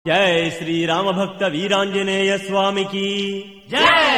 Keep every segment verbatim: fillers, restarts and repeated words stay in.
జై శ్రీరామ భక్త వీరాంజనేయ స్వామికి జై.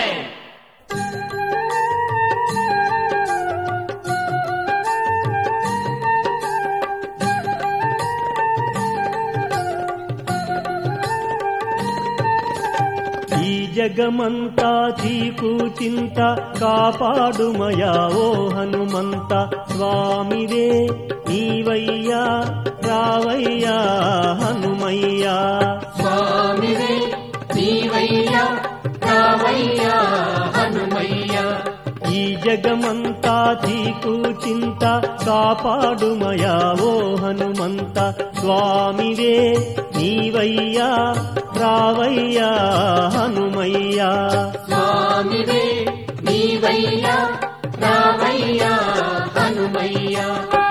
ఈ జగమంతా చీకు చింత కాపాడుమయా ఓ హనుమంత స్వామివే నీవయ్యా రావయ్యా హనుమయ్యా స్వామివే నీవయ్యా రావయ్యా హనుమయ్యా. ఈ జగమంతా చీకు చింత కాపాడుమయా ఓ హనుమంత స్వామివే నీవయ్యా రావయ్యా హనుమయ్యా స్వామివే నీవయ్యా రావయ్యా హనుమయ్యా.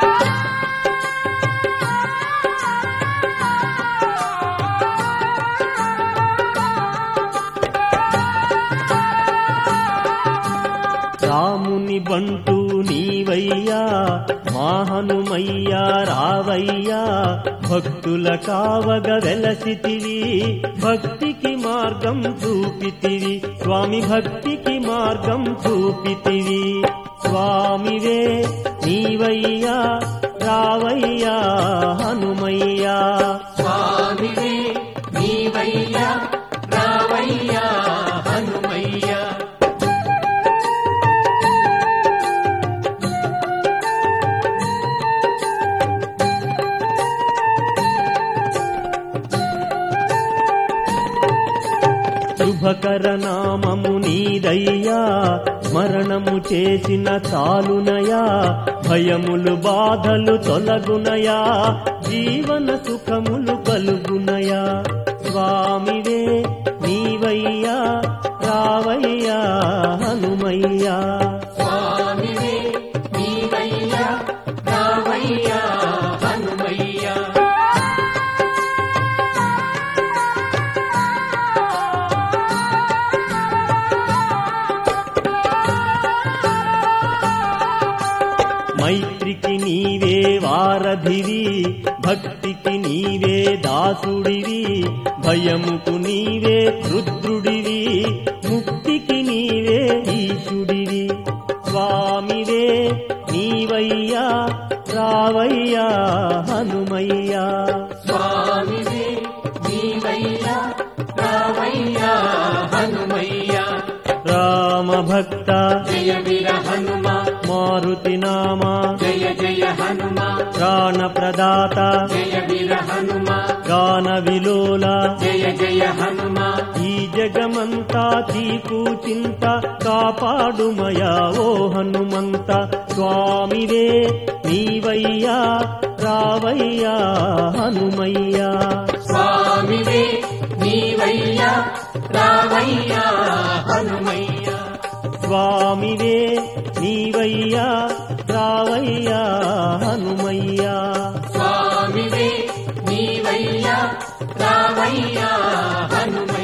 రాముని బంటూ నీవయ్యా మా హనుమయ్యా రావయ్యా భక్తుల కావగ వెలసితివి భక్తికి మార్గం చూపితివి స్వామి భక్తికి మార్గం చూపితివి స్వామివే నీవయ్యా రావయ్యా హనుమయ్యా స్వామివే నీవయ్యా రావయ్యా హనుమయ్యా. శుభకర నామము నీదయ్యా స్మరణము చేసిన చాలునయా భయములు బాధలు తొలగునయా జీవన సుఖములు కలుగునయా స్వామివే నీవయ్యా రావయ్యా హనుమయ్యా స్వామివే నీవయ్యా రావయ్యా హనుమయ్యా. మైత్రికి నీవే వారధివి భక్తికి నీవే దాసుడివి భయముకు నీవే రుద్రుడివి ముక్తికి నీవే ఈశుడివి స్వామివే నీవయ్యా రావయ్యా హనుమయ్యా స్వామివే నీవయ్యా రావయ్యా హనుమయ్యా. రామ భక్త జయ వీర హనుమ మారుతి నామా జయ జయ హనుమ ప్రాణ ప్రదాత జయ వీర హనుమ గాన విలోల జయ జయ హనుమ. ఈ జగమంతా చీకు చింత కాపాడుమయా ఓ హనుమంత స్వామివే నీవయ్యా రావయ్యా హనుమయ్యా స్వామివే నీవయ్యా రావయ్యా హనుమయ్యా. స్వామివే నీవయ్యా రావయ్యా హనుమయ్యా స్వామివే నీవయ్యా రావయ్యా హనుమ.